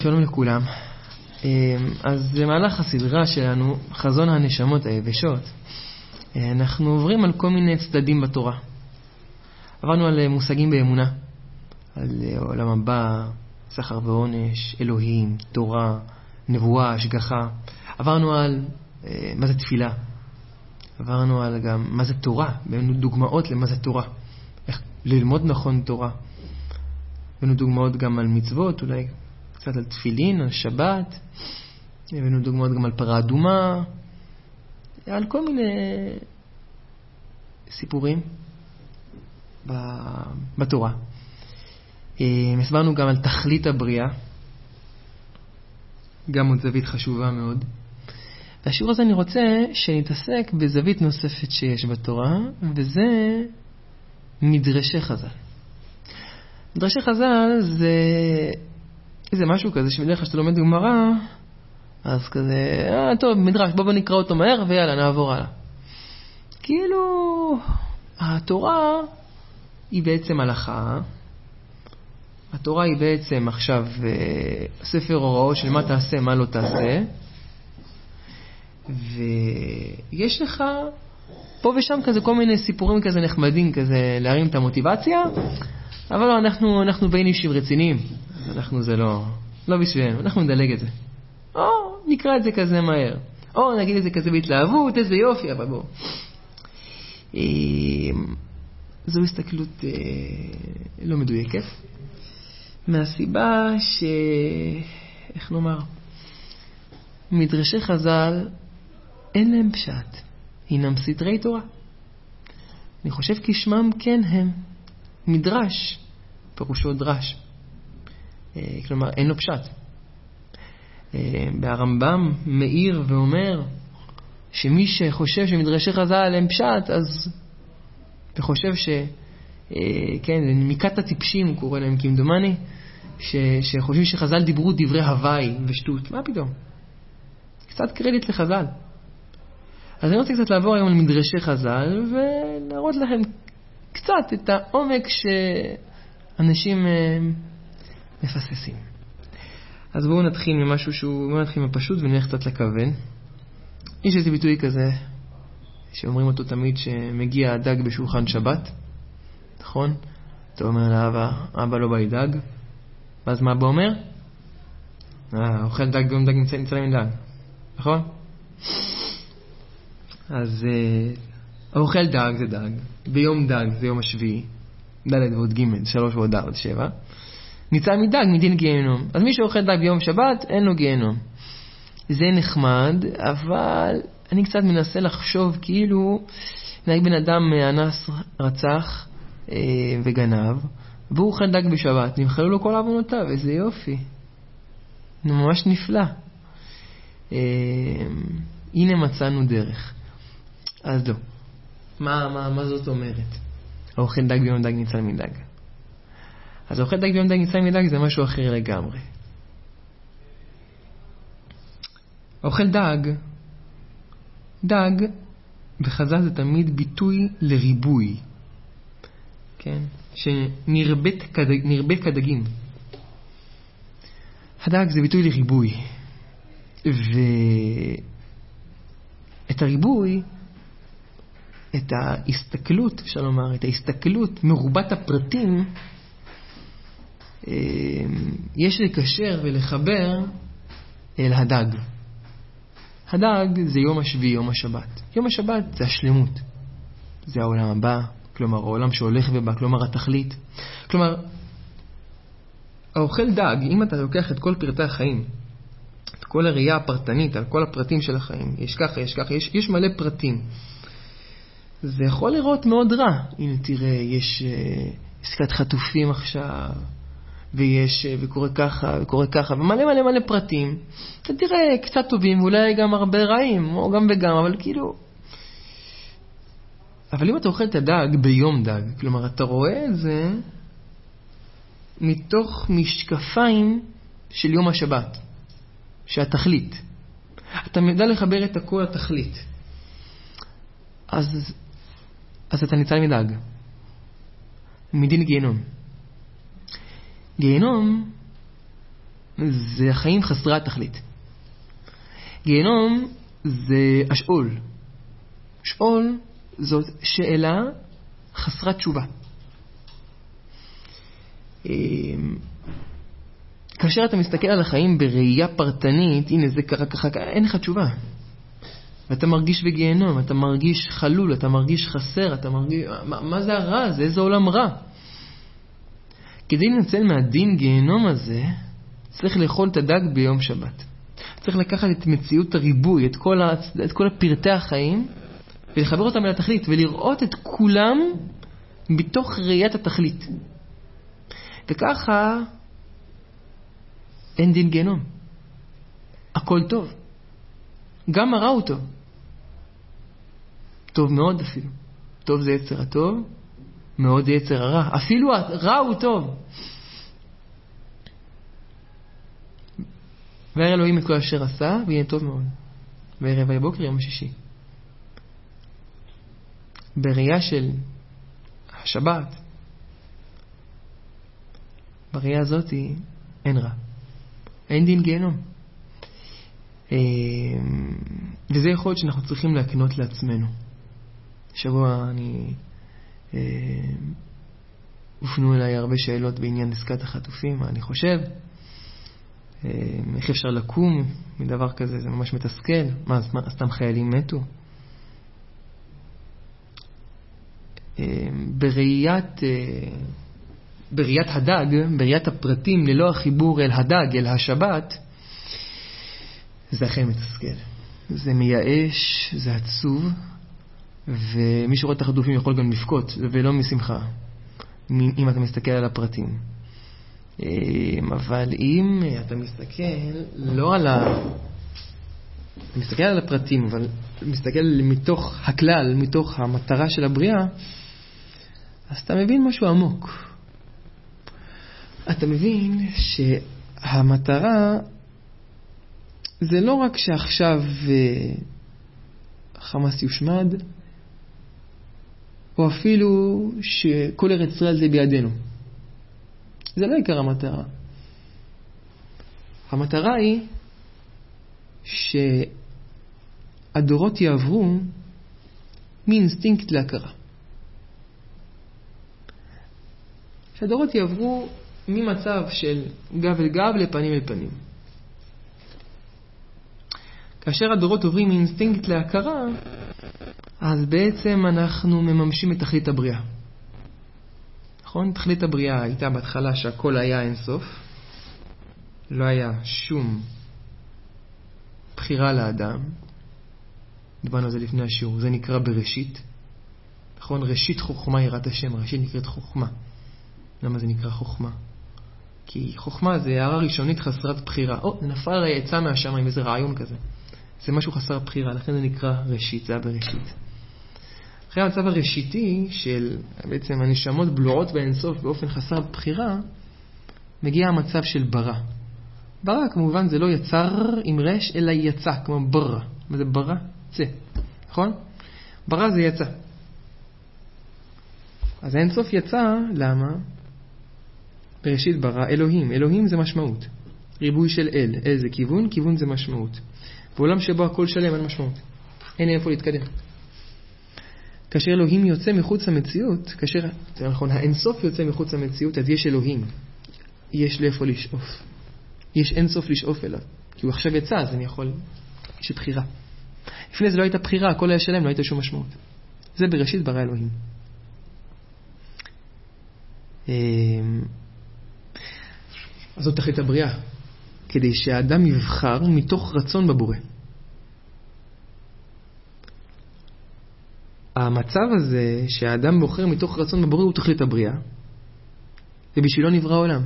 שלום לכולם. אז במהלך הסדרה שלנו, חזון הנשמות היבשות, אנחנו עוברים על כל מיני צדדים בתורה. עברנו על מושגים באמונה, על עולם הבא, סחר ועונש, אלוהים, תורה, נבואה, השגחה. עברנו על מה זה תפילה. עברנו על גם מה זה תורה, הבאנו דוגמאות למה זה תורה, איך ללמוד נכון תורה. הבאנו דוגמאות גם על מצוות, אולי קצת על תפילין, על שבת. הבאנו דוגמאות גם על פרה אדומה, על כל מיני סיפורים בתורה. הסברנו גם על תכלית הבריאה, גם עוד זווית חשובה מאוד. והשיעור הזה אני רוצה שנתעסק בזווית נוספת שיש בתורה, וזה מדרשי חז"ל. מדרשי חז"ל זה משהו כזה שבדרך כלל שאתה לומד גמרא, אז כזה, טוב, מדרש, בוא נקרא אותו מהר ויאללה, נעבור הלאה. כאילו, התורה היא בעצם הלכה, התורה היא בעצם עכשיו ספר הוראות של מה תעשה, מה לא תעשה, ויש לך פה ושם כזה כל מיני סיפורים כזה נחמדים כזה להרים את המוטיבציה, אבל לא, אנחנו בין אישים רציניים, אנחנו זה לא בשבילנו, אנחנו נדלג את זה. או נקרא את זה כזה מהר, או נגיד את זה כזה בהתלהבות, איזה יופי, אבל בוא. זו הסתכלות לא מדויקת, מהסיבה איך נאמר, מדרשי חז"ל אין להם פשט, הינם סתרי תורה. אני חושב כי שמם כן הם מדרש, פירושו דרש, כלומר אין לו פשט. ברמב"ם מאיר ואומר שמי שחושב שמדרשי חז"ל הם פשט, אז וחושב כן, מקת הטיפשים קורא להם כמדומני, שחושבים שחז"ל דיברו דברי הוואי ושטות. מה פתאום? קצת קרדיט לחז"ל. אז אני רוצה קצת לעבור היום על מדרשי חז"ל ולהראות לכם קצת את העומק שאנשים מפססים. אז בואו נתחיל בואו נתחיל מפשוט ונלך קצת לכוון. יש איזה ביטוי כזה שאומרים אותו תמיד, שמגיע הדג בשולחן שבת, נכון? אתה אומר לאבא, אבא לא בא לי דג, ואז מה אבא אומר? אוכל דג ביום דג נמצא להם דג, נכון? אז אוכל דג זה דג, ביום דג זה יום השביעי, ד' ועוד ג' 3 ועוד 4 7, ניצל מדג מדין גיהנום. אז מי שאוכל דג ביום שבת אין לו גיהנום. זה נחמד, אבל אני קצת מנסה לחשוב כאילו נהג בן אדם אנס, רצח וגנב, והוא אוכל דג בשבת, נמחלו לו כל עוונותיו. איזה יופי, ממש נפלא. הנה מצאנו דרך. אז לא, מה זאת אומרת? האוכל דג ביום דג ניצל מדג. אז האוכל דג ביום דג ניצל מדג זה משהו אחר לגמרי. האוכל דג בחז"ל זה תמיד ביטוי לריבוי, כן? שנרבה כדגים. הדג זה ביטוי לריבוי, ואת הריבוי, את ההסתכלות, אפשר לומר, את ההסתכלות מרובת הפרטים, יש לקשר ולחבר אל הדג. הדג זה יום השביעי, יום השבת. יום השבת זה השלמות, זה העולם הבא, כלומר העולם שהולך ובא, כלומר התכלית. כלומר, האוכל דג, אם אתה לוקח את כל פרטי החיים, את כל הראייה הפרטנית על כל הפרטים של החיים, יש ככה, יש מלא פרטים, זה יכול לראות מאוד רע. הנה תראה, יש עסקת חטופים עכשיו, וקורה ככה, ומלא פרטים. אתה תראה קצת טובים, ואולי גם הרבה רעים, או גם וגם, אבל כאילו. אבל אם אתה אוכל את הדג ביום דג, כלומר אתה רואה את זה מתוך משקפיים של יום השבת, שהתכלית. אתה מדע לחבר את הכל לתכלית. אז אתה ניצל מדג. מדין גיהנום. גיהנום זה החיים חסרי התכלית. גיהנום זה השאול. שאול זאת שאלה חסרת תשובה. כאשר אתה מסתכל על החיים בראייה פרטנית, הנה זה קרה ככה, אין לך תשובה. ואתה מרגיש בגיהנום, אתה מרגיש חלול, אתה מרגיש חסר, אתה מרגיש... מה זה הרע הזה? איזה עולם רע? כדי לנצל מהדין גיהנום הזה, צריך לאכול את הדג ביום שבת. צריך לקחת את מציאות הריבוי, את כל הפרטי החיים, ולחבר אותם אל התכלית, ולראות את כולם בתוך ראיית התכלית. וככה אין דין גיהנום. הכל טוב. גם הרע הוא טוב. טוב מאוד אפילו. טוב זה יצר הטוב, מאוד זה יצר הרע. אפילו הרע הוא טוב. וירא אלוהים את כל אשר עשה, ויהיה טוב מאוד. וירא ויהי בוקר יום השישי. בראייה של השבת, בראייה הזאת אין רע. אין דין גיהנום. וזה יכול להיות שאנחנו צריכים להקנות לעצמנו. שבוע הופנו אליי הרבה שאלות בעניין עסקת החטופים. מה אני חושב? איך אפשר לקום מדבר כזה? זה ממש מתסכל. מה, סתם חיילים מתו? בראיית הדג, בראיית הפרטים ללא החיבור אל הדג, אל השבת, זה אכן מתסכל. זה מייאש, זה עצוב, ומי שרואה את החטופים יכול גם לבכות, ולא משמחה, אם אתה מסתכל על הפרטים. אבל אם אתה מסתכל לא על אתה מסתכל על הפרטים, אבל מסתכל מתוך הכלל, מתוך המטרה של הבריאה, אז אתה מבין משהו עמוק. אתה מבין שהמטרה זה לא רק שעכשיו חמאס יושמד, או אפילו שכל ארץ ישראל זה בידינו. זה לא עיקר המטרה. המטרה היא שהדורות יעברו מאינסטינקט להכרה. שהדורות יעברו ממצב של גב אל גב לפנים אל פנים. כאשר הדורות עוברים מאינסטינקט להכרה, אז בעצם אנחנו מממשים את תכלית הבריאה. נכון? תכלית הבריאה הייתה בהתחלה שהכל היה אינסוף. לא היה שום בחירה לאדם. דיברנו על זה לפני השיעור. זה נקרא בראשית. נכון? ראשית חוכמה יראת השם. ראשית נקראת חוכמה. למה זה נקרא חוכמה? כי חוכמה זה הערה ראשונית חסרת בחירה. זה נפל עליי עצה מהשמיים, איזה רעיון כזה. זה משהו חסר בחירה, לכן זה נקרא ראשית, זה היה בראשית. אחרי המצב הראשיתי של בעצם הנשמות בלועות באינסוף באופן חסר בחירה, מגיע המצב של ברא. ברא כמובן זה לא יצר עם רש, אלא יצא, כמו ברא. מה זה ברא? צא. נכון? ברא זה יצא. אז האינסוף יצא, למה? בראשית ברא אלוהים. אלוהים זה משמעות. ריבוי של אל. אל זה כיוון, כיוון זה משמעות. בעולם שבו הכל שלם אין משמעות. אין איפה להתקדם. כאשר אלוהים יוצא מחוץ למציאות, כאשר, זה נכון, האינסוף יוצא מחוץ למציאות, אז יש אלוהים. יש לאיפה לשאוף. יש אינסוף לשאוף אליו. כי הוא עכשיו יצא, אז אני יכול, יש בחירה. לפני זה לא הייתה בחירה, הכל היה שלם, לא הייתה שום משמעות. זה בראשית ברא אלוהים. אז זאת תכלית הבריאה. כדי שהאדם יבחר מתוך רצון בבורא. המצב הזה שהאדם בוחר מתוך רצון בבורא הוא תכלית הבריאה. ובשבילו נברא העולם.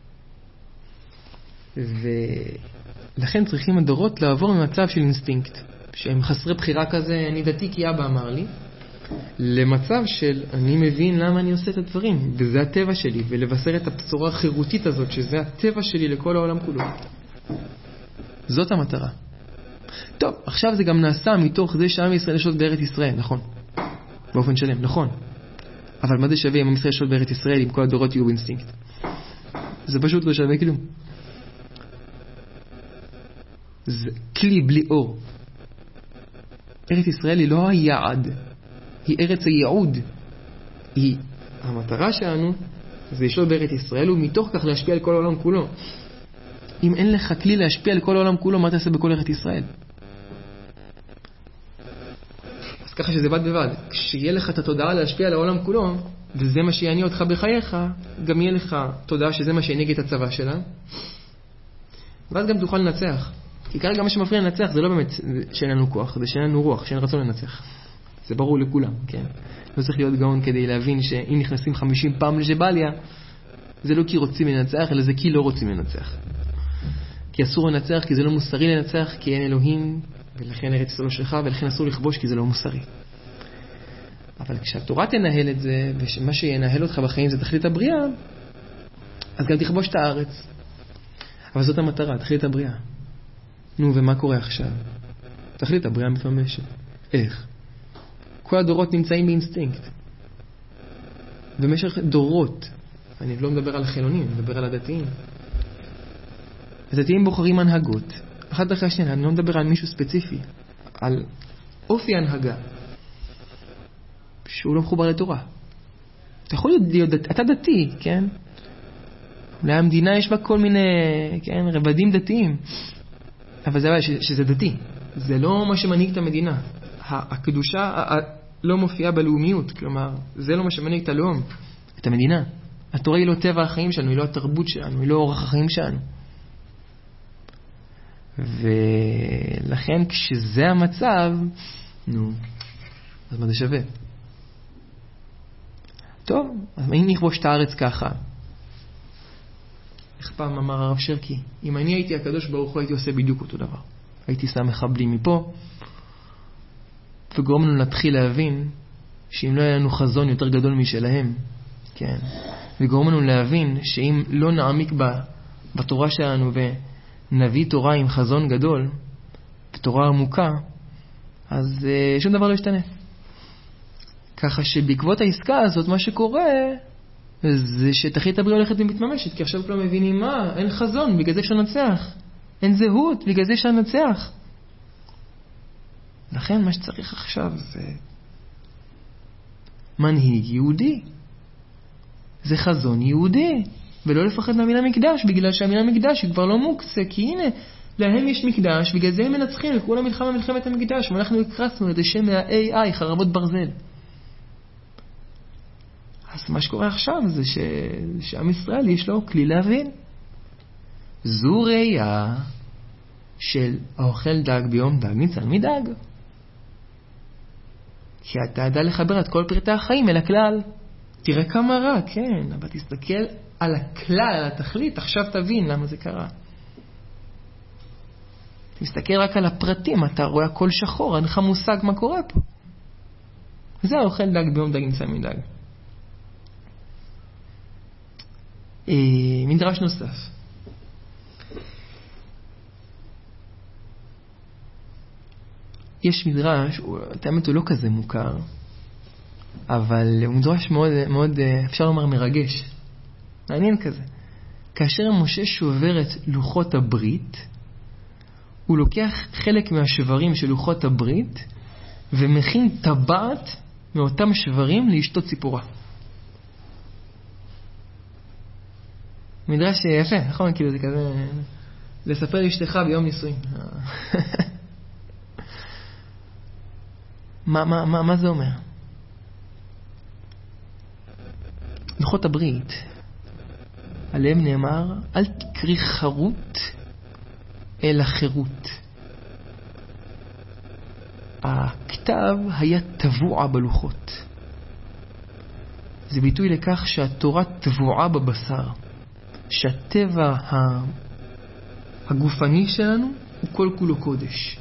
ולכן צריכים הדורות לעבור ממצב של אינסטינקט. שהם חסרי בחירה כזה, אני דתי כי אבא אמר לי. למצב של אני מבין למה אני עושה את הדברים. וזה הטבע שלי. ולבשר את הבשורה החירותית הזאת שזה הטבע שלי לכל העולם כולו. זאת המטרה. טוב, עכשיו זה גם נעשה מתוך זה שעם ישראל ישלוט בארץ ישראל, נכון. באופן שלם, נכון. אבל מה זה שווה אם עם ישראל ישלוט בארץ ישראל אם כל הדורות יהיו באינסטינקט? זה פשוט לא שווה כלום. זה כלי בלי אור. ארץ ישראל היא לא היעד, היא ארץ הייעוד. המטרה שלנו זה לשלוט בארץ ישראל, ומתוך כך להשפיע על כל העולם כולו. אם אין לך כלי להשפיע על כל העולם כולו, מה תעשה בכל ארץ ישראל? אז ככה שזה בד בבד. כשיהיה לך את התודעה להשפיע על העולם כולו, וזה מה שיעניין אותך בחייך, גם יהיה לך תודעה שזה מה שינהיג את הצבא שלה, ואז גם תוכל לנצח. כי כרגע מה שמפריע לנצח זה לא באמת שאין לנו כוח, זה שאין לנו רוח, שאין רצון לנצח. זה ברור לכולם, כן? לא צריך להיות גאון כדי להבין שאם נכנסים 50 פעם לג'באליה, זה לא כי רוצים לנצח, אלא זה כי לא רוצים לנצח. כי אסור לנצח, כי זה לא מוסרי לנצח, כי אין אלוהים, ולכן ארץ ישראל לא שלך, ולכן אסור לכבוש, כי זה לא מוסרי. אבל כשהתורה תנהל את זה, ומה שינהל אותך בחיים זה תכלית הבריאה, אז גם תכבוש את הארץ. אבל זאת המטרה, תכלית הבריאה. נו, ומה קורה עכשיו? תכלית הבריאה מתממשת. איך? כל הדורות נמצאים באינסטינקט. במשך דורות, אני לא מדבר על החילונים, אני מדבר על הדתיים. הדתיים בוחרים הנהגות. אחת אחרי השנייה, אני לא מדבר על מישהו ספציפי, על אופי הנהגה, שהוא לא מחובר לתורה. אתה יכול להיות, אתה דתי, כן? אולי המדינה יש בה כל מיני, כן, רבדים דתיים. אבל זה שזה דתי. זה לא מה שמנהיג את המדינה. הקדושה לא מופיעה בלאומיות. כלומר, זה לא מה שמנהיג את הלאום, את המדינה. התורה היא לא טבע החיים שלנו, היא לא התרבות שלנו, היא לא אורח החיים שלנו. ולכן כשזה המצב, נו, אז מה זה שווה? טוב, אז אם נכבוש את הארץ ככה, איך פעם אמר הרב שרקי, אם אני הייתי הקדוש ברוך הוא הייתי עושה בדיוק אותו דבר. הייתי שם מחבלים מפה, וגורם לנו להתחיל להבין שאם לא היה לנו חזון יותר גדול משלהם, כן, וגורם לנו להבין שאם לא נעמיק בתורה שלנו ונביא תורה עם חזון גדול, ותורה עמוקה, אז שום דבר לא ישתנה. ככה שבעקבות העסקה הזאת מה שקורה זה שתכלית הבריאה הולכת ומתממשת, כי עכשיו כולם מבינים מה, אין חזון, בגלל זה אפשר לנצח. אין זהות, בגלל זה אפשר לנצח. לכן מה שצריך עכשיו זה מנהיג יהודי. זה חזון יהודי. ולא לפחד מהמילה מקדש, בגלל שהמילה מקדש היא כבר לא מוקצה, כי הנה, להם יש מקדש, בגלל זה הם מנצחים, וכולה מלחמת המקדש, ואנחנו הקרסנו את השם מה-AI, חרבות ברזל. אז מה שקורה עכשיו זה שעם ישראל יש לו כלי להבין. זו ראייה של האוכל דג ביום דג ניצל מדג. כי אתה ידע לחבר את כל פרטי החיים אל הכלל. תראה כמה רע, כן, אבל תסתכל על הכלל, על התכלית, עכשיו תבין למה זה קרה. תסתכל רק על הפרטים, אתה רואה הכל שחור, אין לך מושג מה קורה פה. זה האוכל דג ביום דג ניצל מדג. מדרש נוסף. יש מדרש, האמת הוא לא כזה מוכר, אבל הוא מדרש מאוד, מאוד, אפשר לומר מרגש. מעניין כזה. כאשר משה שובר את לוחות הברית, הוא לוקח חלק מהשברים של לוחות הברית, ומכין טבעת מאותם שברים לאשתו ציפורה. מדרש יפה, נכון? כאילו זה כזה לספר לאשתך ביום נישואים. מה זה אומר? לוחות הברית, עליהם נאמר, אל תקרי חרות אלא חירות. הכתב היה טבוע בלוחות. זה ביטוי לכך שהתורה טבועה בבשר. שהטבע הגופני שלנו הוא כל כולו קודש.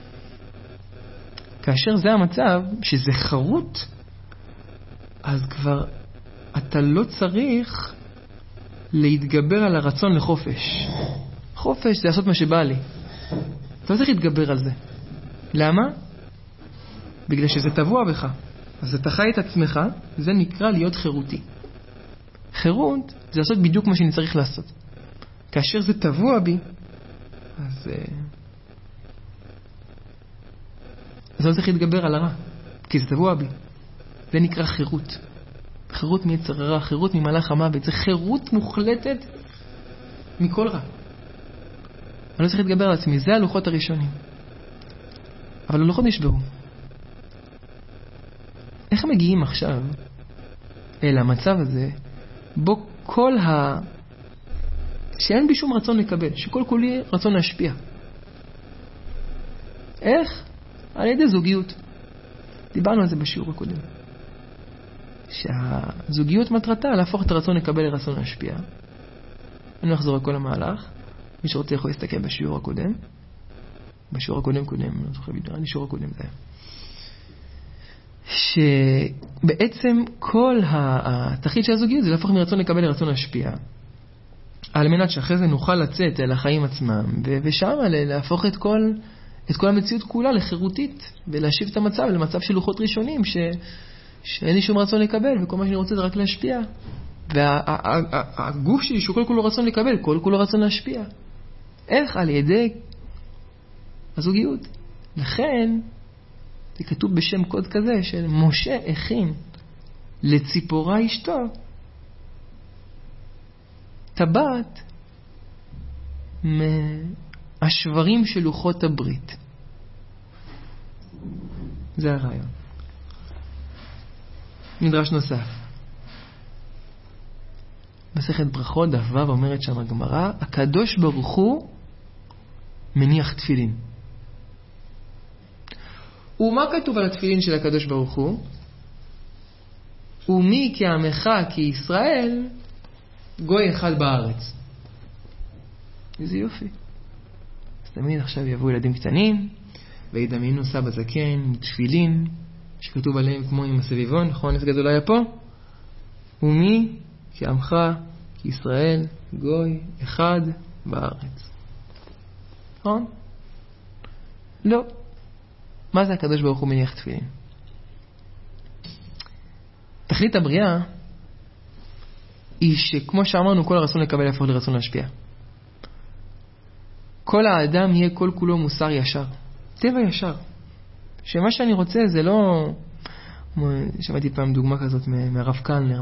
כאשר זה המצב, שזה חרות, אז כבר אתה לא צריך להתגבר על הרצון לחופש. חופש זה לעשות מה שבא לי. אתה לא צריך להתגבר על זה. למה? בגלל שזה טבוע בך. אז אתה חי את עצמך, זה נקרא להיות חירותי. חירות זה לעשות בדיוק מה שאני צריך לעשות. כאשר זה טבוע בי, אז אז אני צריך להתגבר על הרע, כי זה טבוע בי. זה נקרא חירות. חירות מיצר הרע, חירות ממלאך המוות. זה חירות מוחלטת מכל רע. אני צריך להתגבר על עצמי. זה הלוחות הראשונים. אבל הלוחות נשברו. איך הם מגיעים עכשיו אל המצב הזה, בו שאין בי שום רצון לקבל, שכל כולי רצון להשפיע. איך? על ידי זוגיות. דיברנו על זה בשיעור הקודם. שהזוגיות מטרתה להפוך את הרצון לקבל לרצון להשפיע. אני לא אחזור על כל המהלך. מי שרוצה יכול להסתכל בשיעור הקודם. בשיעור הקודם, לא זוכר בדיוק, בשיעור הקודם זה היה. שבעצם כל התכלית של הזוגיות זה להפוך מרצון לקבל לרצון להשפיע. על מנת שאחרי זה נוכל לצאת אל החיים עצמם, ושם להפוך את כל המציאות כולה לחירותית, ולהשיב את המצב למצב של לוחות ראשונים, שאין לי שום רצון לקבל, וכל מה שאני רוצה זה רק להשפיע. והגוף שלי שהוא כל כולו רצון לקבל, כל כולו רצון להשפיע. איך? על ידי הזוגיות. לכן, זה כתוב בשם קוד כזה, של משה הכין לציפורה אשתו, טבעת מהשברים של לוחות הברית. זה הרעיון. מדרש נוסף. מסכת ברכות דף ו' אומרת שם הגמרא, הקדוש ברוך הוא מניח תפילין. ומה כתוב על התפילין של הקדוש ברוך הוא? ומי כעמך כישראל גוי אחד בארץ. איזה יופי. אז תמיד עכשיו יבואו ילדים קטנים וידמיינו סבא זקן עם תפילין שכתוב עליהם כמו עם הסביבון, נכון? איזה גדול היה פה? ומי כעמך כישראל גוי אחד בארץ. נכון? לא. מה זה הקדוש ברוך הוא מניח תפילין? תכלית הבריאה היא שכמו שאמרנו, כל הרצון לקבל יהפוך לרצון להשפיע. כל האדם יהיה כל כולו מוסר ישר. טבע ישר. שמה שאני רוצה זה לא... שמעתי פעם דוגמה כזאת מהרב קלנר.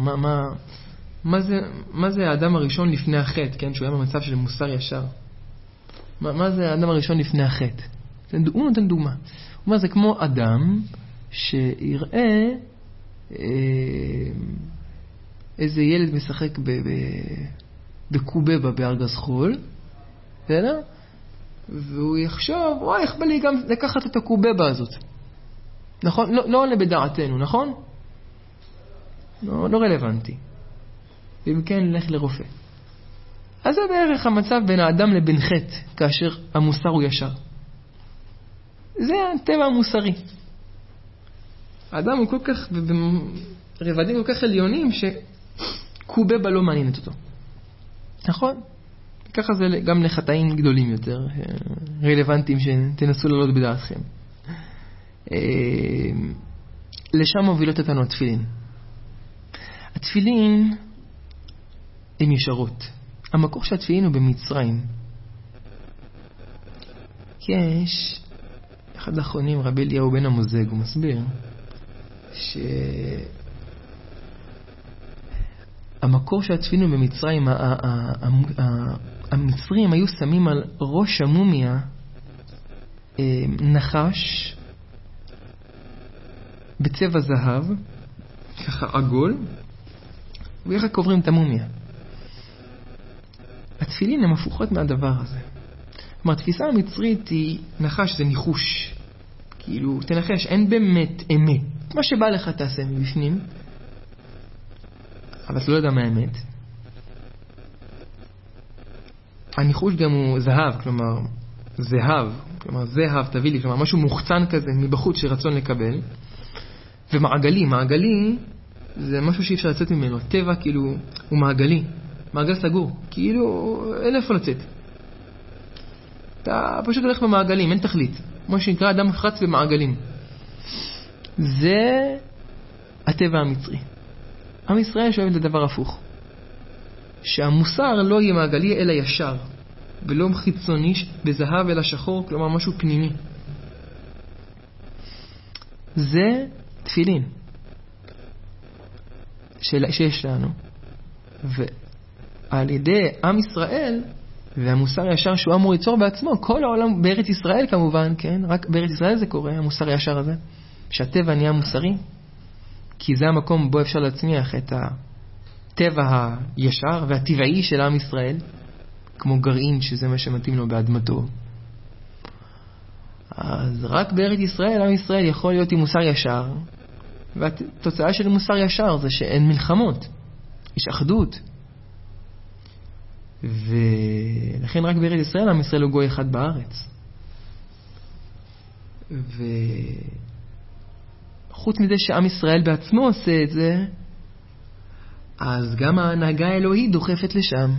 מה זה האדם הראשון לפני החטא? כן? שהוא היה במצב של מוסר ישר. מה זה האדם הראשון לפני החטא? הוא נותן דוגמה. הוא אומר, זה כמו אדם שיראה איזה ילד משחק בקובבה בארגז חול, בסדר? והוא יחשוב, וואי, איך בא לי גם לקחת את הקובבה הזאת. נכון? לא עולה בדעתנו, נכון? לא רלוונטי. ואם כן, נלך לרופא. אז זה בערך המצב בין האדם לבין חטא, כאשר המוסר הוא ישר. זה הטבע המוסרי. האדם הוא כל כך, ברבדים כל כך עליונים, שקובבה לא מעניינת אותו. נכון? ככה זה גם לחטאים גדולים יותר, רלוונטיים שתנסו לעלות בדעתכם. לשם מובילות אותנו התפילין. התפילין הם ישרות. המקור של התפילין הוא במצרים. יש אחד האחרונים, רבי אליהו בן המוזג, הוא מסביר שהמקור של התפילין במצרים, המצרים היו שמים על ראש המומיה נחש בצבע זהב, ככה עגול, ואיך קוברים את המומיה. התפילין הן הפוכות מהדבר הזה. כלומר, התפיסה המצרית היא נחש, זה ניחוש. כאילו, תנחש, אין באמת אמת. מה שבא לך תעשה מבפנים, אבל אתה לא יודע מה האמת. הניחוש גם הוא זהב, כלומר, זהב, תביא לי, כלומר, משהו מוחצן כזה מבחוץ שרצון לקבל. ומעגלי, זה משהו שאי אפשר לצאת ממנו. טבע, כאילו, הוא מעגלי. מעגל סגור. כאילו, אין איפה לצאת. אתה פשוט הולך במעגלים, אין תכלית. כמו שנקרא אדם מפחץ במעגלים. זה הטבע המצרי. עם ישראל שואב את הדבר הפוך. שהמוסר לא יהיה מעגלי אלא ישר. ולא חיצוני בזהב אלא שחור, כלומר משהו פנימי. זה תפילין שיש לנו, ועל ידי עם ישראל והמוסר ישר שהוא אמור ליצור בעצמו, כל העולם בארץ ישראל כמובן, כן? רק בארץ ישראל זה קורה, המוסר ישר הזה, שהטבע נהיה מוסרי, כי זה המקום בו אפשר להצמיח את הטבע הישר והטבעי של עם ישראל, כמו גרעין שזה מה שמתאים לו באדמתו. אז רק בארץ ישראל, עם ישראל יכול להיות עם מוסר ישר, והתוצאה של מוסר ישר זה שאין מלחמות, יש אחדות. ולכן רק בארץ ישראל, עם ישראל הוא גוי אחד בארץ. וחוץ מזה שעם ישראל בעצמו עושה את זה, אז גם ההנהגה האלוהית דוחפת לשם.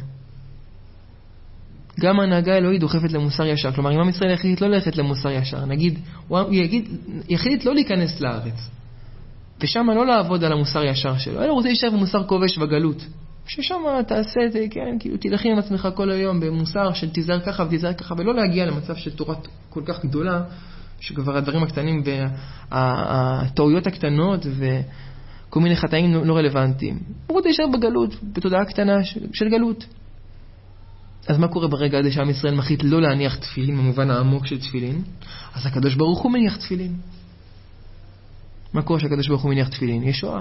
גם ההנהגה האלוהית דוחפת למוסר ישר. כלומר, אם עם ישראל יחליט לא ללכת למוסר ישר, נגיד, הוא יחליט לא להיכנס לארץ, ושם לא לעבוד על המוסר ישר שלו, אלא הוא רוצה להישאר במוסר כובש בגלות. ששם תעשה את זה, כן, כאילו תלכי עם עצמך כל היום במוסר של תיזהר ככה ותיזהר ככה, ולא להגיע למצב של תורה כל כך גדולה, שכבר הדברים הקטנים והטעויות הקטנות וכל מיני חטאים לא רלוונטיים. הוא רוצה להישאר בגלות, בתודעה קטנה של גלות. אז מה קורה ברגע הזה שעם ישראל מחליט לא להניח תפילין, במובן העמוק של תפילין? אז הקדוש ברוך הוא מניח תפילין. מה קורה שהקדוש ברוך הוא מניח תפילין? ישועה.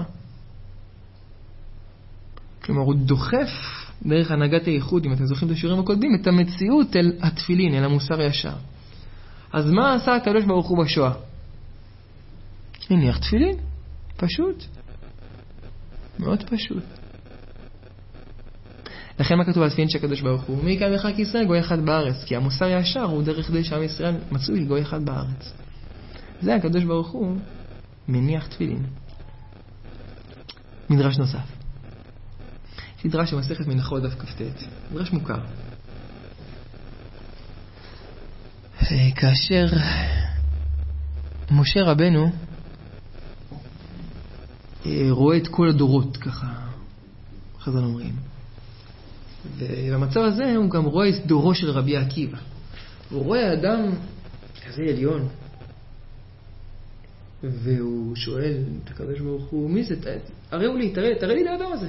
כלומר, הוא דוחף דרך הנהגת הייחוד, אם אתם זוכרים את השיעורים הקודמים, את המציאות אל התפילין, אל המוסר ישר. אז מה עשה הקדוש ברוך הוא בשואה? מניח תפילין. פשוט. מאוד פשוט. לכן מה כתוב על תפילין שהקדוש ברוך הוא? מי יקרא לך כישראל גוי אחד בארץ? כי המוסר ישר הוא דרך די שעם ישראל מצוי גוי אחד בארץ. זה הקדוש ברוך הוא מניח תפילין. מדרש נוסף. מדרש במסכת מנחות דף כ"ט. מדרש מוכר. כאשר משה רבנו רואה את כל הדורות, ככה חז"ל אומרים. ובמצב הזה הוא גם רואה את דורו של רבי עקיבא. הוא רואה אדם כזה עליון. והוא שואל את הקדוש ברוך הוא, מי זה? הראו לי, תראה לי את האדם הזה.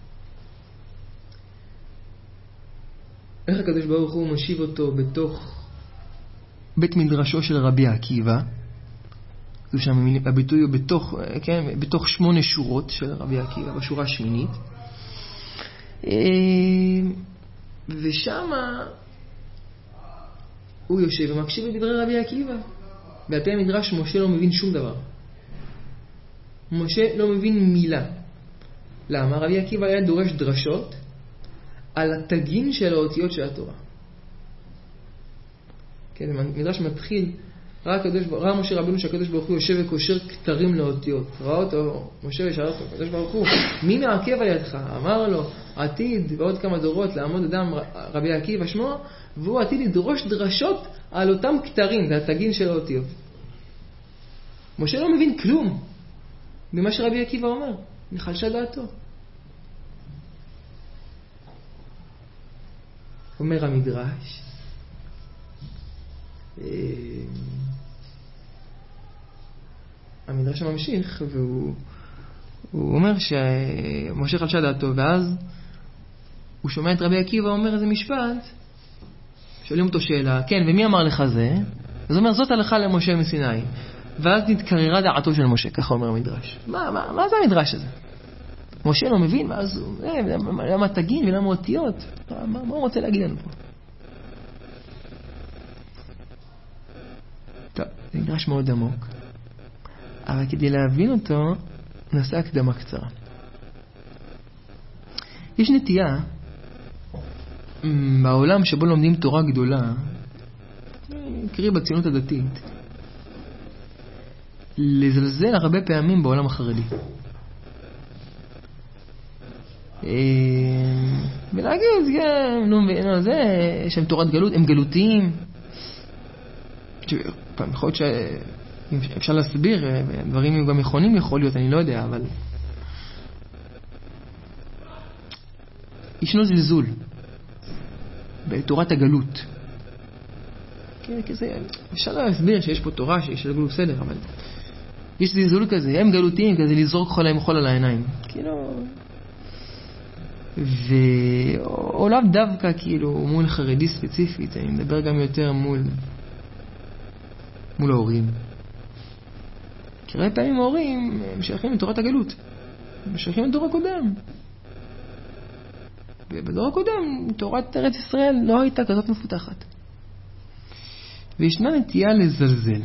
איך הקדוש ברוך הוא משיב אותו בתוך בית מדרשו של רבי עקיבא? שם הביטוי הוא בתוך 8 שורות של רבי עקיבא, בשורה השמינית. ושם הוא יושב ומקשיב לדברי רבי עקיבא. ועל פי המדרש משה לא מבין שום דבר. משה לא מבין מילה. למה? רבי עקיבא היה דורש דרשות על התגין של האותיות של התורה. כן, המדרש מתחיל, ראה משה רבנו שהקדוש ברוך הוא יושב וקושר כתרים לאותיות. ראה אותו, משה ושאל אותו, הקדוש ברוך הוא, מי מעכב על ידך? אמר לו, עתיד ועוד כמה דורות לעמוד אדם רבי עקיבא שמו, והוא עתיד לדרוש דרשות על אותם כתרים, זה התגין של האותיות. משה לא מבין כלום במה שרבי עקיבא אומר, נחלשה דעתו. אומר המדרש, המדרש ממשיך, והוא אומר שמשה חלשה דעתו, ואז הוא שומע את רבי עקיבא אומר איזה משפט, שואלים אותו שאלה, כן, ומי אמר לך זה? אז הוא אומר, זאת הלכה למשה מסיני. ואז נתקררה דעתו של משה, ככה אומר המדרש. מה זה המדרש הזה? משה לא מבין, ואז למה תגין ולמה אותיות? מה הוא רוצה להגיד לנו פה? טוב, זה מדרש מאוד עמוק. אבל כדי להבין אותו, נעשה הקדמה קצרה. יש נטייה בעולם שבו לומדים תורה גדולה, קרי בציונות הדתית, לזלזל הרבה פעמים בעולם החרדי. ולהגיד, זה שהם תורת גלות, הם גלותיים. יכול להיות שאפשר להסביר, דברים גם יכולים יכול להיות, אני לא יודע, אבל ישנו זלזול בתורת הגלות. אפשר להסביר שיש פה תורה, שיש גלות בסדר, אבל יש זלזול כזה, הם גלותיים כזה, לזרוק חול על העיניים. כאילו... או לאו דווקא כאילו מול חרדי ספציפית, אני מדבר גם יותר מול ההורים. כי הרבה פעמים ההורים הם שייכים לתורת הגלות, הם שייכים לדור הקודם. ובדור הקודם תורת ארץ ישראל לא הייתה כזאת מפותחת. וישנה נטייה לזלזל.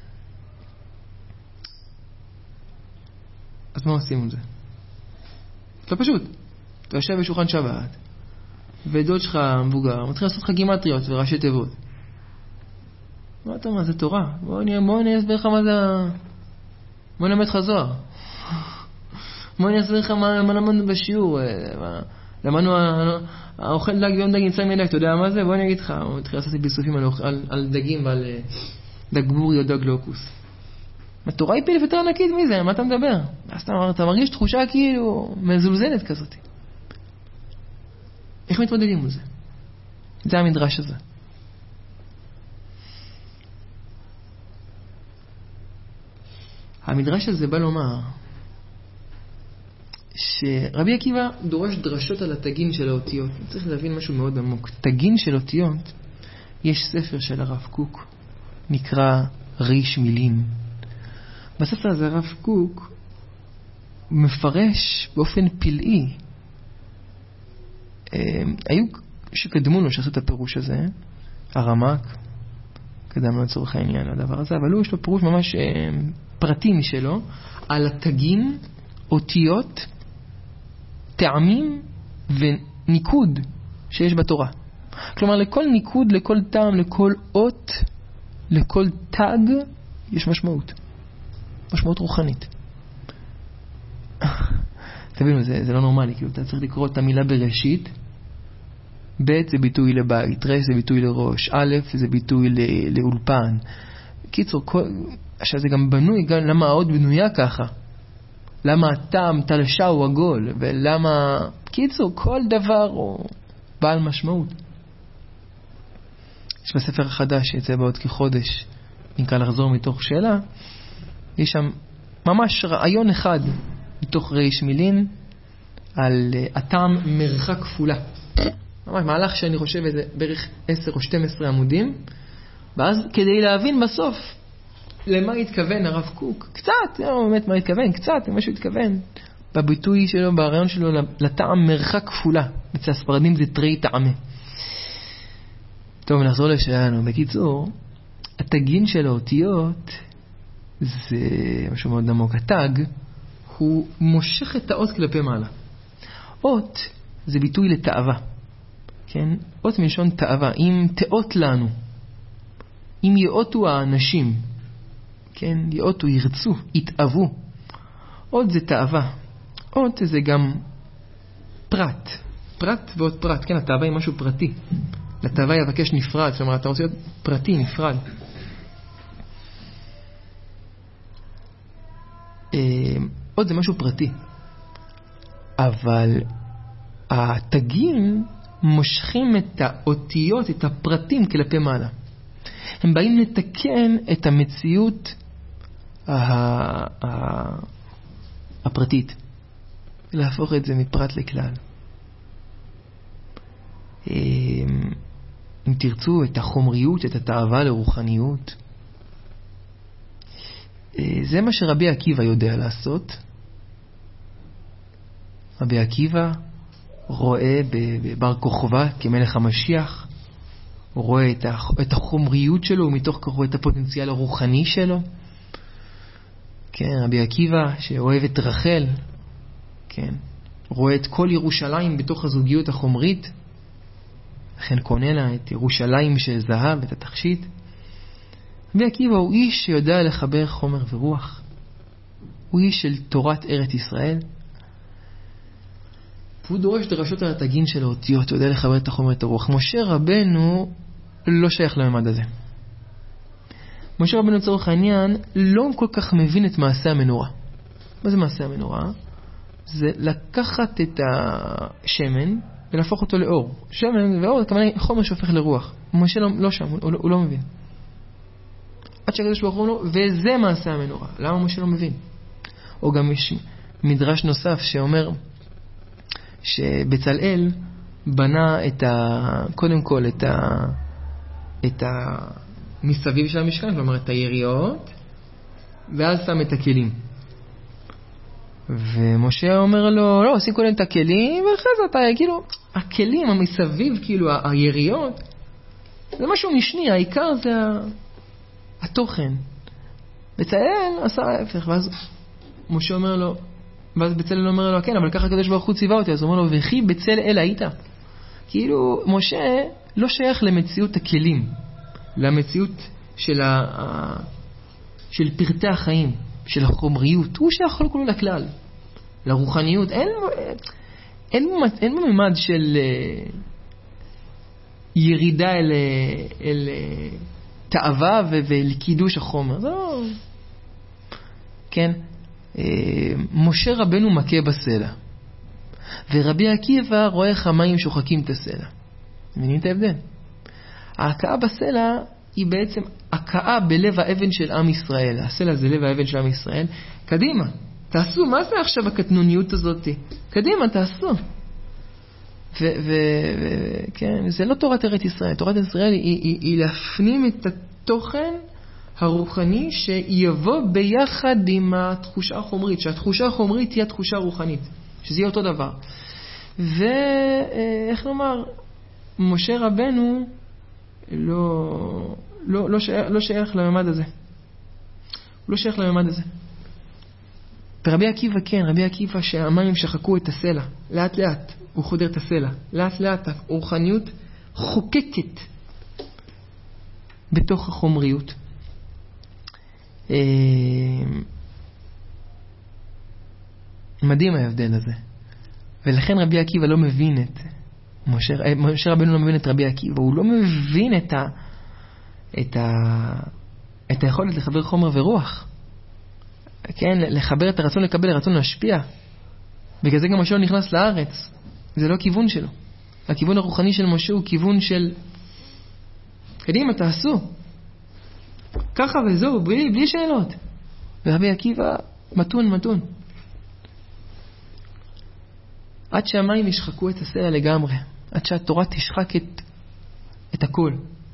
אז מה עושים עם זה? לא פשוט. אתה יושב בשולחן שבת, ודוד שלך מבוגר, מתחיל לעשות לך גימטריות וראשי תיבות. מה אתה אומר? זה תורה. בוא אני אסביר לך מה זה... בוא נלמד לך זוהר. בוא אני אסביר לך מה למדנו בשיעור. למדנו האוכל דג ויום דג נמצא מדג, אתה יודע מה זה? בוא אני אגיד לך. הוא מתחיל לעשות ביסופים על דגים ועל דג בורי או דג לוקוס. התורה היא פילף יותר ענקית מזה, מה אתה מדבר? אז אתה מרגיש תחושה כאילו מזולזלת כזאת. איך מתמודדים עם זה? זה המדרש הזה. המדרש הזה בא לומר שרבי עקיבא דורש דרשות על התגין של האותיות. צריך להבין משהו מאוד עמוק. תגין של אותיות, יש ספר של הרב קוק, נקרא ריש מילים. בספר הזה הרב קוק מפרש באופן פלאי. היו שקדמו לו שעשו את הפירוש הזה, הרמ"ק, קדם לו לצורך העניין לדבר הזה, אבל הוא יש לו פירוש ממש פרטי משלו, על התגין, אותיות, טעמים וניקוד שיש בתורה. כלומר, לכל ניקוד, לכל טעם, לכל אות, לכל תג, יש משמעות. משמעות רוחנית. תבינו, זה לא נורמלי, כאילו, אתה צריך לקרוא את המילה בראשית, ב' זה ביטוי לבית, ר' זה ביטוי לראש, א' זה ביטוי לאולפן. קיצור, עכשיו זה גם בנוי, גם למה העוד בנויה ככה? למה הטעם תלשה הוא עגול? ולמה... קיצור, כל דבר הוא בעל משמעות. יש בספר החדש שיצא בעוד כחודש, נקרא לחזור מתוך שאלה, יש שם ממש רעיון אחד מתוך ריש מילין על הטעם מרחק כפולה. ממש מהלך שאני חושב איזה בערך 10 או 12 עמודים, ואז כדי להבין בסוף למה התכוון הרב קוק, קצת, לא באמת מה התכוון, קצת, מה שהוא התכוון, בביטוי שלו, ברעיון שלו, לטעם מרחק כפולה. אצל הספרדים זה תרי טעמה. טוב, נחזור לשאלנו. בקיצור, התגין של האותיות זה משהו מאוד עמוק. התג הוא מושך את האות כלפי מעלה. אות זה ביטוי לתאווה. כן? אות מלשון תאווה. אם תאות לנו, אם יאותו האנשים, כן? יאותו, ירצו, יתאוו. אות זה תאווה. אות זה גם פרט. פרט ועוד פרט. כן, התאווה היא משהו פרטי. לתאווה יבקש נפרד. זאת אומרת, אתה רוצה להיות פרטי, נפרד. עוד זה משהו פרטי. אבל התגים מושכים את האותיות, את הפרטים כלפי מעלה. הם באים לתקן את המציאות הפרטית. להפוך את זה מפרט לכלל. אם תרצו את החומריות, את התאווה לרוחניות, זה מה שרבי עקיבא יודע לעשות. רבי עקיבא רואה בבר כוכבא כמלך המשיח, הוא רואה את החומריות שלו, ומתוך כך רואה את הפוטנציאל הרוחני שלו. כן, רבי עקיבא שאוהב את רחל, כן, רואה את כל ירושלים בתוך הזוגיות החומרית, לכן קונה לה את ירושלים של זהב, את התכשיט. רבי עקיבא הוא איש שיודע לחבר חומר ורוח. הוא איש של תורת ארץ ישראל. והוא דורש דרשות על התגין של האותיות, הוא יודע לחבר את החומר ואת הרוח. משה רבנו לא שייך לממד הזה. משה רבנו לצורך העניין לא כל כך מבין את מעשה המנורה. מה זה מעשה המנורה? זה לקחת את השמן ולהפוך אותו לאור. שמן ואור, כמובן חומר שהופך לרוח. משה לא שם, הוא לא מבין. עד שהקדוש ברוך הוא אומר לו, וזה מעשה המנורה. למה משה לא מבין? או גם יש מדרש נוסף שאומר שבצלאל בנה קודם כל את המסביב של המשכן, כלומר את היריות, ואז שם את הכלים. ומשה אומר לו, לא, עושים קודם את הכלים, ואחרי זה אתה, כאילו, הכלים, המסביב, כאילו, היריות, זה משהו משני, העיקר זה התוכן. בצלאל עשה ההפך, ואז משה אומר לו, ואז בצלאל אומר לו, כן, אבל ככה הקדוש ברוך הוא ציווה אותי, אז הוא אומר לו, וכי בצלאל היית? כאילו, משה לא שייך למציאות הכלים, למציאות של פרטי החיים, של החומריות. הוא שייך כולו לכלל, לרוחניות. אין ממד של ירידה אל תאווה ולקידוש החומר. זה לא... כן? משה רבנו מכה בסלע, ורבי עקיבא רואה איך המים שוחקים את הסלע. מבינים את ההבדל? ההכאה בסלע היא בעצם הכאה בלב האבן של עם ישראל. הסלע זה לב האבן של עם ישראל. קדימה, תעשו. מה זה עכשיו הקטנוניות הזאת? קדימה, תעשו. כן, זה לא תורת ארץ ישראל. תורת ישראל היא להפנים את התוכן הרוחני שיבוא ביחד עם התחושה החומרית, שהתחושה החומרית תהיה התחושה הרוחנית, שזה יהיה אותו דבר. ואיך לומר, משה רבנו לא שייך לממד הזה. הוא לא שייך לממד הזה. ורבי עקיבא כן, רבי עקיבא שהמים שחקו את הסלע, לאט לאט הוא חודר את הסלע, לאט לאט הרוחניות חוקקת בתוך החומריות. מדהים ההבדל הזה. ולכן רבי עקיבא לא מבין משה רבנו לא מבין את רבי עקיבא. הוא לא מבין את היכולת לחבר חומר ורוח. כן, לחבר את הרצון לקבל, הרצון להשפיע. בגלל זה גם משה לא נכנס לארץ. זה לא הכיוון שלו. הכיוון הרוחני של משה הוא כיוון של קדימה, תעשו. ככה וזהו, בלי שאלות. ורבי עקיבא מתון. עד שהמים ישחקו את הסלע לגמרי. עד שהתורה תשחק את הכל.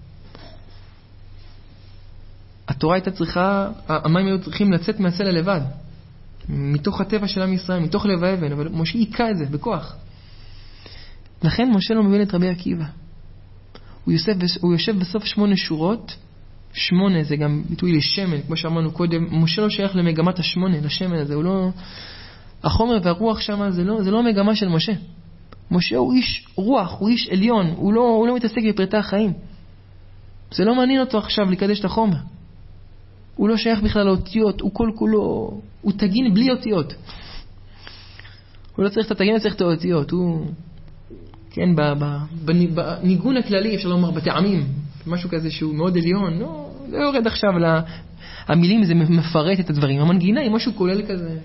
התורה הייתה צריכה, המים היו צריכים לצאת מהסלע לבד. מתוך הטבע של עם ישראל, מתוך לב האבן. אבל משה עיקה את זה בכוח. לכן משה לא מבין את רבי עקיבא. הוא יושב בסוף 8 שורות. 8 זה גם ביטוי לשמן, כמו שאמרנו קודם. משה לא שייך למגמת 8, לשמן הזה. הוא לא... החומר והרוח שם זה לא המגמה של משה. משה הוא איש רוח, הוא איש עליון, הוא לא מתעסק בפרטי החיים. זה לא מעניין אותו עכשיו לקדש את החומר. הוא לא שייך בכלל לאותיות, הוא כל כולו, הוא תגין בלי אותיות. הוא לא צריך את התגין, הוא צריך את האותיות. הוא, כן, בניגון הכללי, אפשר לומר, בטעמים, משהו כזה שהוא מאוד עליון, לא יורד עכשיו המילים, זה מפרט את הדברים. המנגינה היא משהו כולל כזה.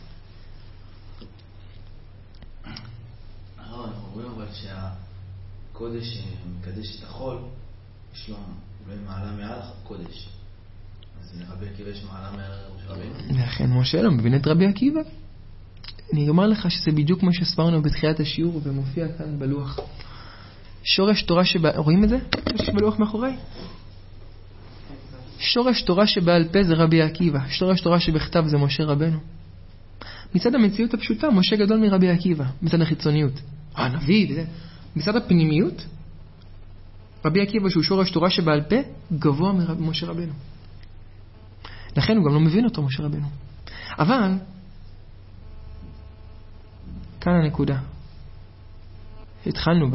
שהקודש שמקדש את החול, יש לו אולי מעלה מעל הקודש. אז לרבי עקיבא יש מעלה מעל משה רבנו. לכן משה לא מבין את רבי עקיבא. אני אומר לך שזה בדיוק מה שהסברנו בתחילת השיעור ומופיע כאן בלוח. שורש תורה רואים את זה? יש בלוח מאחורי? שורש תורה שבעל פה זה רבי עקיבא. שורש תורה שבכתב זה משה רבנו. מצד המציאות הפשוטה, משה גדול מרבי עקיבא. מצד החיצוניות. הנביא וזה. מצד הפנימיות, רבי עקיבא שהוא שורש תורה שבעל פה, גבוה ממשה רבנו. לכן הוא גם לא מבין אותו, משה רבנו. אבל, כאן הנקודה שהתחלנו בה.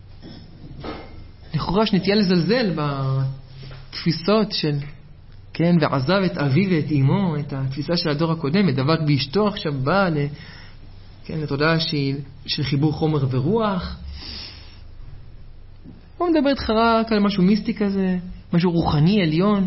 לכאורה שנטייה לזלזל בתפיסות של, כן, ועזב את אביו ואת אמו, את התפיסה של הדור הקודם, דבק באשתו, עכשיו בא כן, לתודעה של חיבור חומר ורוח. הוא מדבר איתך רק על משהו מיסטי כזה, משהו רוחני, עליון.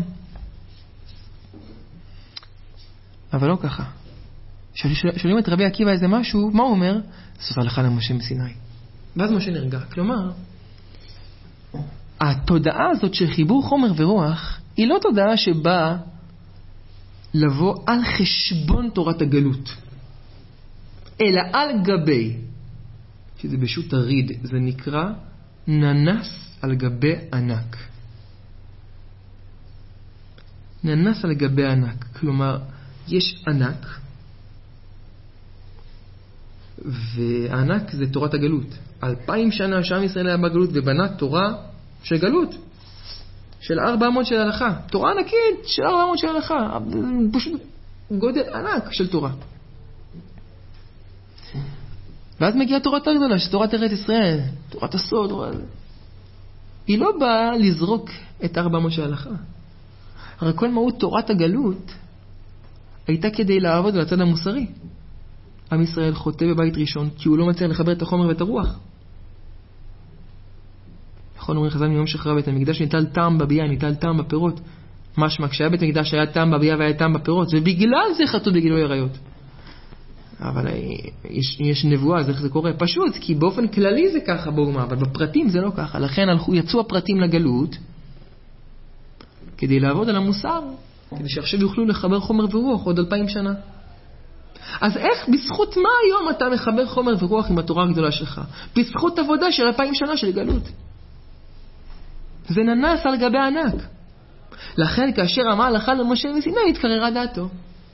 אבל לא ככה. שואלים את רבי עקיבא איזה משהו, מה הוא אומר? זאת הלכה למשה מסיני. ואז משה נרגע. כלומר, התודעה הזאת של חיבור חומר ורוח, היא לא תודעה שבאה לבוא על חשבון תורת הגלות, אלא על גבי, שזה בשו"ת הריד, זה נקרא ננס על גבי ענק. ננס על גבי ענק, כלומר יש ענק, והענק זה תורת הגלות. 2000 שנה שעם ישראל היה בגלות ובנה תורה של גלות, של 400 של הלכה, תורה ענקית של 400 של הלכה, פשוט גודל ענק של תורה. ואז מגיעה תורת הגדולה, שתורת ארץ ישראל, תורת הסוד, היא לא באה לזרוק את 400 של הלכה. הרי כל מהות תורת הגלות הייתה כדי לעבוד על הצד המוסרי. עם ישראל חוטא בבית ראשון כי הוא לא מצליח לחבר את החומר ואת הרוח. נכון, אומרים חז"ל, מיום שחרב בית המקדש ניטל טעם בביאה, ניטל טעם בפירות. משמע, כשהיה בית המקדש היה טעם בביאה והיה טעם בפירות, ובגלל זה חטאו בגילוי עריות. אבל יש נבואה, אז איך זה קורה? פשוט, כי באופן כללי זה ככה באומה, אבל בפרטים זה לא ככה. לכן יצאו הפרטים לגלות כדי לעבוד על המוסר, כדי שעכשיו יוכלו לחבר חומר ורוח עוד 2000 שנה. אז איך, בזכות מה היום אתה מחבר חומר ורוח עם התורה הגדולה שלך? בזכות עבודה של 2000 שנה של גלות. זה ננס על גבי ענק. לכן כאשר אמר הלכה למשה וסיני, התקררה דעתו.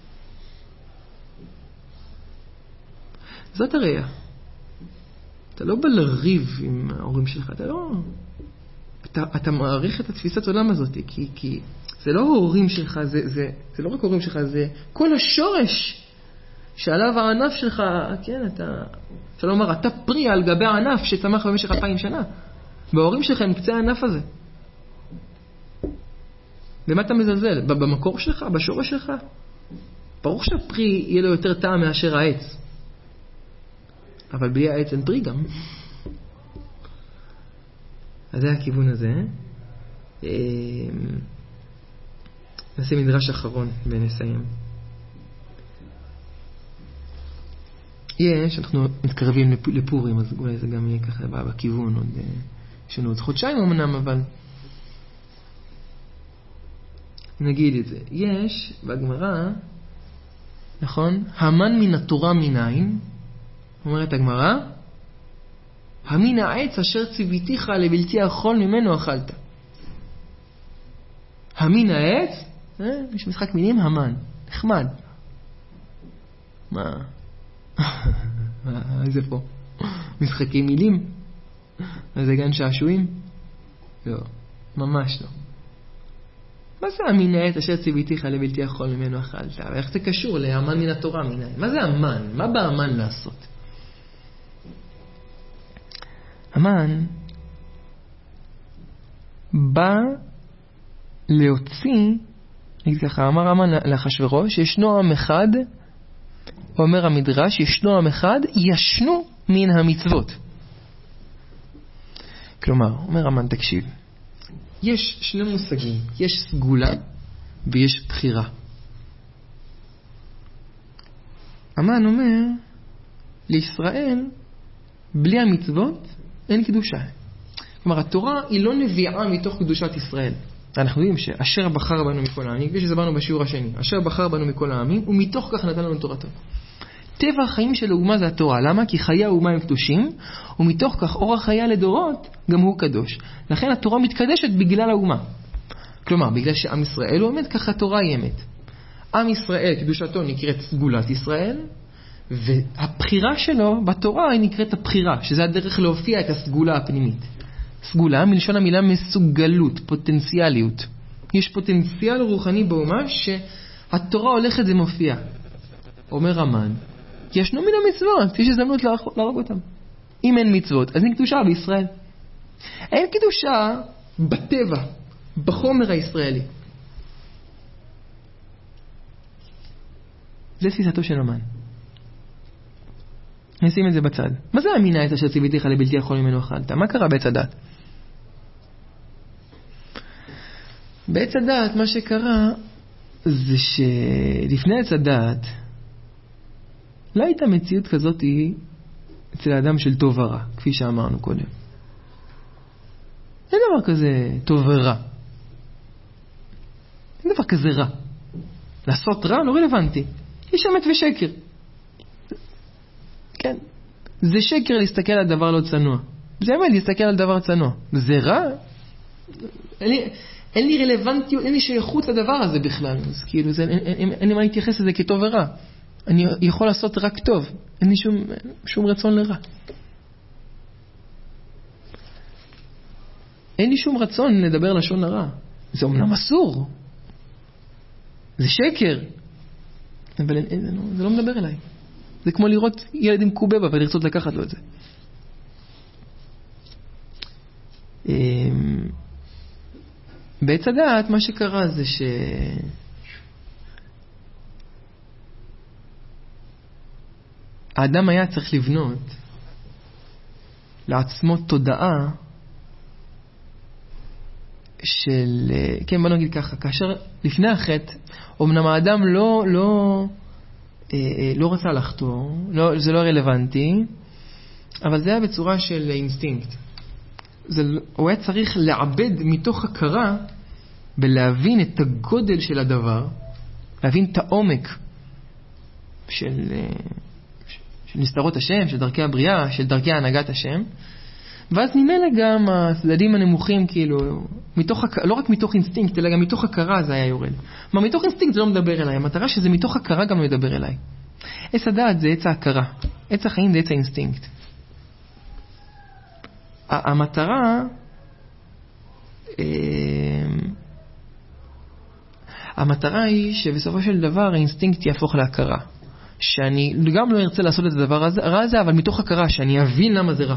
זאת הראייה. אתה לא בא לריב עם ההורים שלך, אתה מעריך את התפיסת עולם הזאת, כי זה לא ההורים שלך, זה לא רק ההורים שלך, זה כל השורש שעליו הענף שלך, כן, אפשר לומר, אתה פרי על גבי הענף שצמח במשך 2000 שנה. וההורים שלך הם קצה הענף הזה. במה אתה מזלזל? במקור שלך? בשורש שלך? ברור שהפרי יהיה לו יותר טעם מאשר העץ. אבל בלי העץ אין פרי גם. אז זה הכיוון הזה. נעשה מדרש אחרון ונסיים. אנחנו מתקרבים לפורים, אז אולי זה גם יהיה ככה בכיוון. יש לנו עוד חודשיים אמנם, אבל נגיד את זה. יש בגמרא, נכון? המן מן התורה מנין? אומרת הגמרא, המן העץ אשר ציוויתיך לבלתי אכול ממנו אכלת. המן העץ, יש משחק מילים, המן, נחמד. מה? איזה פה? משחקי מילים? זה גן שעשועים? לא, ממש לא. מה זה המן העץ אשר ציוויתיך לבלתי אכול ממנו אכלת? ואיך זה קשור להמן מן התורה מנין? מה זה המן? מה בא המן לעשות? המן בא להוציא, נגיד ככה, אמר המן לאחשוורוש, ישנו עם אחד, אומר המדרש, ישנו עם אחד, ישנו מן המצוות. כלומר, אומר המן, תקשיב, יש שני מושגים, יש סגולה ויש בחירה. המן אומר, לישראל, בלי המצוות, אין קדושה. כלומר, התורה היא לא נביאה מתוך קדושת ישראל. אנחנו יודעים שאשר בחר בנו מכל העמים, כפי שסברנו בשיעור השני, אשר בחר בנו מכל העמים, ומתוך כך נתן לנו תורתו. טבע החיים של האומה זה התורה. למה? כי חיי האומה הם קדושים, ומתוך כך אורח חייה לדורות גם הוא קדוש. לכן התורה מתקדשת בגלל האומה. כלומר, בגלל שעם ישראל הוא אמת, ככה התורה היא אמת. עם ישראל, קדושתו נקראת סגולת ישראל, והבחירה שלו בתורה היא נקראת הבחירה, שזה הדרך להופיע את הסגולה הפנימית. סגולה, מלשון המילה מסוגלות, פוטנציאליות. יש פוטנציאל רוחני באומה שהתורה הולכת זה מופיע. אומר המן, ישנו מן המצוות, יש הזדמנות להרוג אותם. אם אין מצוות, אז אין קדושה בישראל. אין קדושה בטבע, בחומר הישראלי. זה תפיסתו של המן. נשים את זה בצד. מה זה המן העץ אשר ציוויתיך לבלתי אכול ממנו אכלת? מה קרה בעץ הדת? בעץ הדת מה שקרה זה שלפני עץ הדת לא הייתה מציאות כזאת אצל האדם של טוב ורע, כפי שאמרנו קודם. אין דבר כזה טוב ורע. אין דבר כזה רע. לעשות רע לא רלוונטי. יש אמת ושקר. כן. זה שקר להסתכל על דבר לא צנוע. זה אמת להסתכל על דבר צנוע. זה רע? אין לי רלוונטיות, אין לי שייכות לדבר הזה בכלל. אז כאילו, אין לי מה להתייחס לזה כטוב ורע. אני יכול לעשות רק טוב. אין לי שום רצון לרע. אין לי שום רצון לדבר לשון הרע. זה אומנם אסור. זה שקר. אבל זה לא מדבר אליי. זה כמו לראות ילד עם קובבה ולרצות לקחת לו את זה. בעץ הדעת מה שקרה זה האדם היה צריך לבנות לעצמו תודעה של, כן, בוא נגיד ככה, כאשר לפני החטא, אמנם האדם לא רצה לחתור, זה לא רלוונטי, אבל זה היה בצורה של אינסטינקט. הוא היה צריך לעבד מתוך הכרה ולהבין את הגודל של הדבר, להבין את העומק של נסתרות השם, של דרכי הבריאה, של דרכי הנהגת השם. ואז ממילא גם הצדדים הנמוכים, כאילו, לא רק מתוך אינסטינקט, אלא גם מתוך הכרה זה היה יורד. מה, מתוך אינסטינקט זה לא מדבר אליי, המטרה שזה מתוך הכרה גם מדבר אליי. עץ הדעת זה עץ ההכרה, עץ החיים זה עץ האינסטינקט. המטרה היא שבסופו של דבר האינסטינקט יהפוך להכרה. שאני גם לא ארצה לעשות את הדבר הזה, אבל מתוך הכרה, שאני אבין למה זה רע.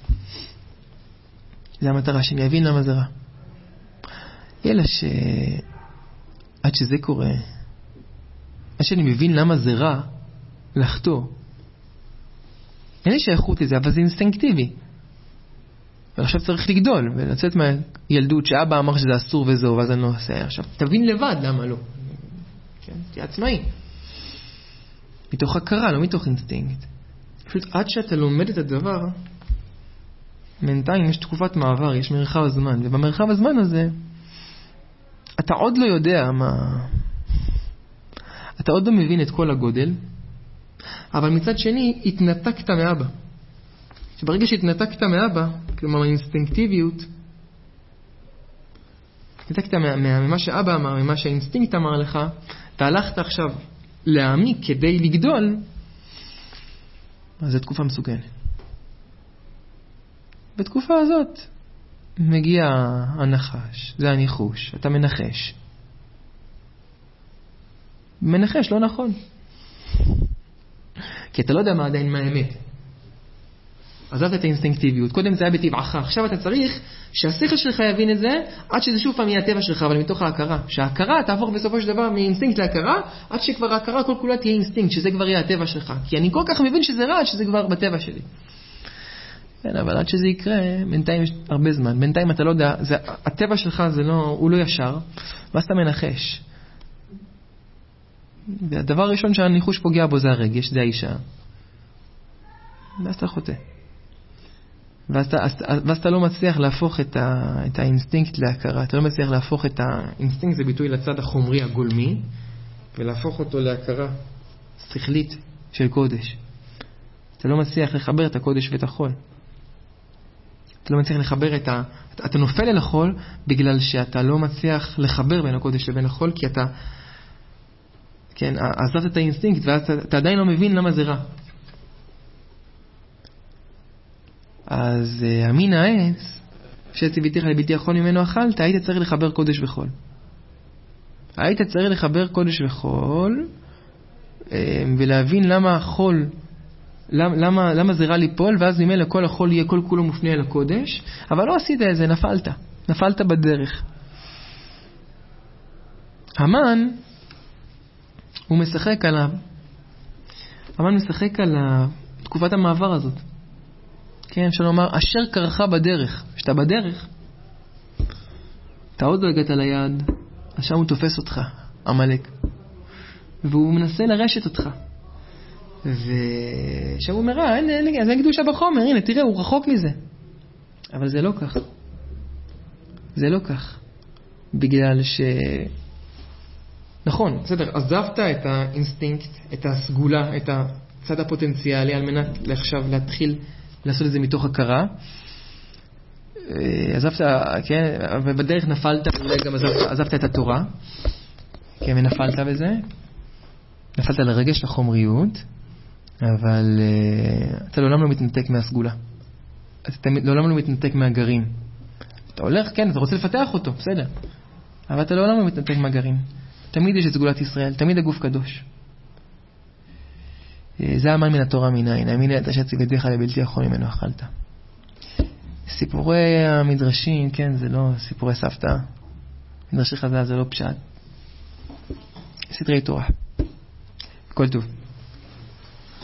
זה המטרה, שאני אבין למה זה רע. אלא עד שזה קורה, עד שאני מבין למה זה רע, לחטוא. אין לי שייכות לזה, אבל זה אינסטינקטיבי. ועכשיו צריך לגדול, ולצאת מהילדות שאבא אמר שזה אסור וזהו, ואז אני לא עושה. עכשיו, תבין לבד למה לא. כן? תהיה עצמאי. מתוך הכרה, לא מתוך אינסטינקט. פשוט עד שאתה לומד את הדבר, בינתיים יש תקופת מעבר, יש מרחב הזמן, ובמרחב הזמן הזה, אתה עוד לא יודע מה... אתה עוד לא מבין את כל הגודל, אבל מצד שני, התנתקת מאבא. שברגע שהתנתקת מאבא, כלומר האינסטינקטיביות, התנתקת ממה שאבא אמר, ממה שהאינסטינקט אמר לך, והלכת עכשיו להעמיק כדי לגדול, אז זו תקופה מסוכנת. בתקופה הזאת מגיע הנחש, זה הניחוש, אתה מנחש. מנחש לא נכון. כי אתה לא יודע מה עדיין מה האמת. עזבת את האינסטינקטיביות. קודם זה היה בטבעך. עכשיו אתה צריך שהשכל שלך יבין את זה, עד שזה שוב פעם יהיה הטבע שלך, אבל מתוך ההכרה. שההכרה תהפוך בסופו של דבר מאינסטינקט להכרה, עד שכבר ההכרה כל כולה תהיה אינסטינקט, שזה כבר יהיה הטבע שלך. כי אני כל כך מבין שזה רע, שזה כבר בטבע שלי. כן, אבל עד שזה יקרה, בינתיים יש הרבה זמן. בינתיים אתה לא יודע, הטבע שלך זה לא, הוא לא ישר, ואז אתה מנחש. והדבר הראשון שהניחוש פוגע בו זה הרגש, זה האישה. ואז אתה חוטא. ואז אתה לא מצליח להפוך את האינסטינקט להכרה. אתה לא מצליח להפוך את האינסטינקט, זה ביטוי לצד החומרי הגולמי, ולהפוך אותו להכרה שכלית של קודש. אתה לא מצליח לחבר את הקודש ואת החול. אתה לא מצליח לחבר אתה נופל אל החול בגלל שאתה לא מצליח לחבר בין הקודש לבין החול, כי אתה, כן, עזבת את האינסטינקט, ואז אתה עדיין לא מבין למה זה רע. אז אמין העץ, שציוויתיך לביתי החול ממנו אכלת, היית צריך לחבר קודש וחול. היית צריך לחבר קודש וחול, ולהבין למה החול, למה זה רע ליפול, ואז ממילא כל החול יהיה כל כולו מופנה אל הקודש, אבל לא עשית את זה, נפלת בדרך. המן, הוא משחק על תקופת המעבר הזאת. כן, אפשר לומר, אשר קרחה בדרך. כשאתה בדרך, אתה עוד לא הגעת ליעד, אז שם הוא תופס אותך, עמלק. והוא מנסה לרשת אותך. ושם הוא אומר, אז אין קדושה בחומר, הנה, תראה, הוא רחוק מזה. אבל זה לא כך. זה לא כך. בגלל נכון, בסדר, עזבת את האינסטינקט, את הסגולה, את הצד הפוטנציאלי, על מנת עכשיו להתחיל לעשות את זה מתוך הכרה. עזבת, כן, ובדרך נפלת, אולי גם עזבת את התורה, כן, ונפלת בזה. נפלת לרגש, לחומריות, אבל אתה לעולם לא מתנתק מהסגולה. אתה לעולם לא מתנתק מהגרעין. אתה הולך, כן, אתה רוצה לפתח אותו, בסדר. אבל אתה לעולם לא מתנתק מהגרעין. תמיד יש את סגולת ישראל, תמיד הגוף קדוש. זה המן מן התורה מנין, האמין לי אתה שציב ידיך לבלתי יכול ממנו אכלת. סיפורי המדרשים, כן, זה לא סיפורי סבתא. מדרשי חז"ל זה לא פשט. סדרי תורה. כל טוב.